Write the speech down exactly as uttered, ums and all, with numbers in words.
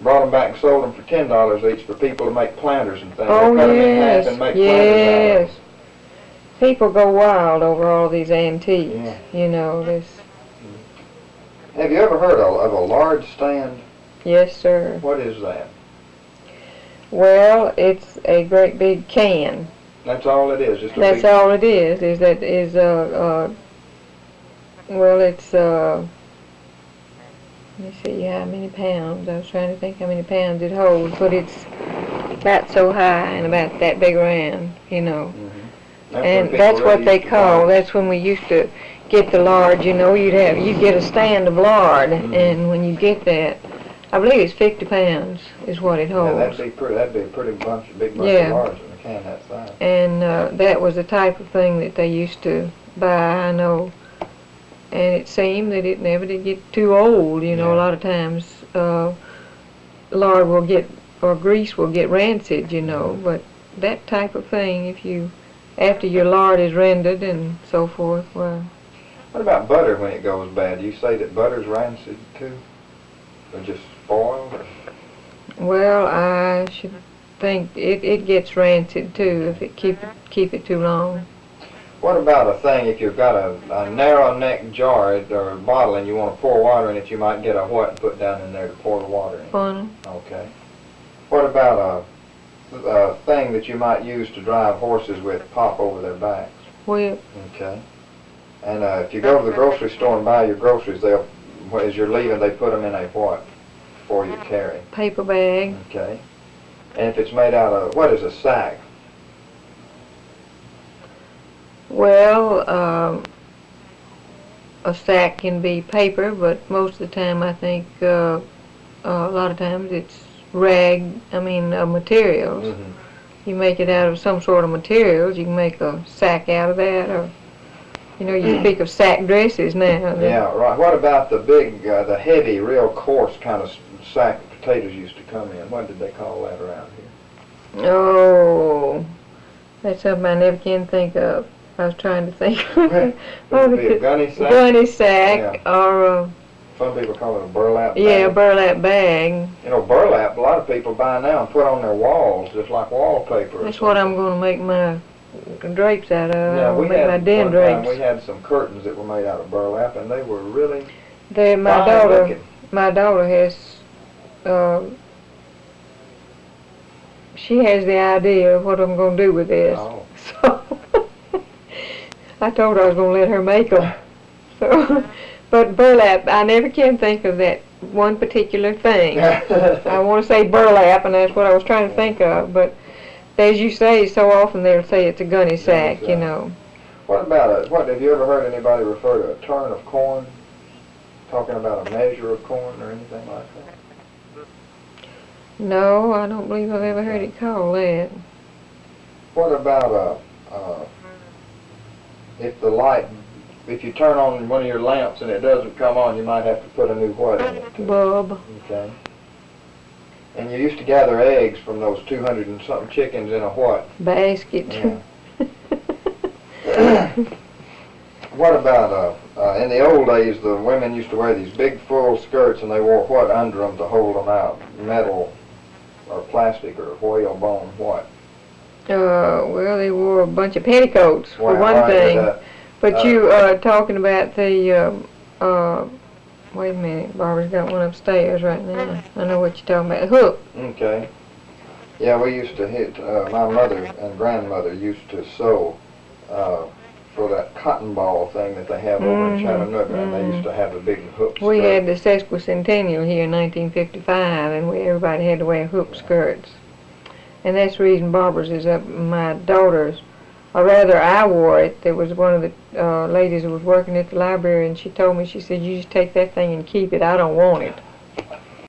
brought them back and sold them for ten dollars each for people to make planters and things. Oh, they cut them in yes, half and make yes. planters out of them. People go wild over all these antiques, Yeah. you know, this. Have you ever heard of, of a large stand? Yes, sir. What is that? Well, it's a great big can. That's all it is, just a That's big... all it is, is that is, uh, uh, well, it's, uh, let me see how many pounds. I was trying to think how many pounds it holds, but it's about so high and about that big around, you know. Mm-hmm. That's And when that's people what really they used to call, buy. that's when we used to get the lard, you know, you'd have, you'd get a stand of lard, Mhm. and when you get that, I believe it's fifty pounds is what it Yeah, holds. that'd be pretty, that'd be a pretty bunch, big bunch Yeah. of large in a can that size. And uh, that was the type of thing that they used to buy, I know. And it seemed that it never did get too old, you know. Yeah. A lot of times uh, lard will get, or grease will get rancid, you know. Mhm. But that type of thing, if you, after your lard is rendered and so forth, well, What about butter when it goes bad? Do you say that butter's rancid too? Or just spoiled? Or? well, I should think it, it gets rancid too if it keep it, keep it too long. What about a thing, if you've got a, a narrow neck jar or a bottle and you want to pour water in it, you might get a what and put down in there to pour the water in? Funnel. Okay. What about a, a thing that you might use to drive horses with, pop over their backs? Whip. Okay. And uh, if you go to the grocery store and buy your groceries, they'll, as you're leaving, they put them in a what for you to carry? Paper bag. Okay. And if it's made out of, what is a sack? Well, um, a sack can be paper, but most of the time I think uh, uh, a lot of times it's rag, I mean uh, materials. Mm-hmm. You make it out of some sort of materials. You can make a sack out of that, or, you know, you speak of sack dresses now. that- Yeah, right. What about the big, uh, the heavy, real coarse kind of s- sack of potatoes used to come in? What did they call that around here? Oh, that's something I never can think of. I was trying to think. Would it be a gunny sack? Gunny sack, or uh, Some people call it a burlap bag. yeah, burlap bag. You know, burlap, a lot of people buy now and put on their walls just like wallpaper. or That's what I'm something. going to make my drapes out of. Yeah, I'm we going to make had, my den one time drapes. we had some curtains that were made out of burlap, and they were really They, my fine daughter, looking. my daughter has, uh, she has the idea of what I'm going to do with this. Oh. So I told her I was going to let her make them. So, but burlap, I never can think of that one particular thing. I want to say burlap, and that's what I was trying to think of. But as you say, so often they'll say it's a gunny sack, you sack. know. What about a, what, have you ever heard anybody refer to a turn of corn? Talking about a measure of corn or anything like that? No, I don't believe I've ever heard it called that. What about a, uh, if the light, if you turn on one of your lamps and it doesn't come on, you might have to put a new what in it? too? Bulb. Okay. And you used to gather eggs from those two hundred and something chickens in a what? Basket. Yeah. What about, uh, uh, in the old days, the women used to wear these big full skirts and they wore what under them to hold them out? Metal or plastic or whalebone, what? Uh, well, they wore a bunch of petticoats, for Well, one right, thing. uh, But uh, you, uh, talking about the, um, uh, wait a minute, Barbara's got one upstairs right now. I know what you're talking about. Hook. Okay. Yeah, we used to hit, uh, my mother and grandmother used to sew, uh, for that cotton ball thing that they have over in Mhm, Chattanooga, and they mhm. used to have the big hook We skirt. had the sesquicentennial here in nineteen fifty-five, and we, everybody had to wear hoop skirts. And that's the reason Barbara's is up. My daughter's, or rather I wore it. There was one of the uh, ladies who was working at the library, and she told me, she said, you just take that thing and keep it. I don't want it.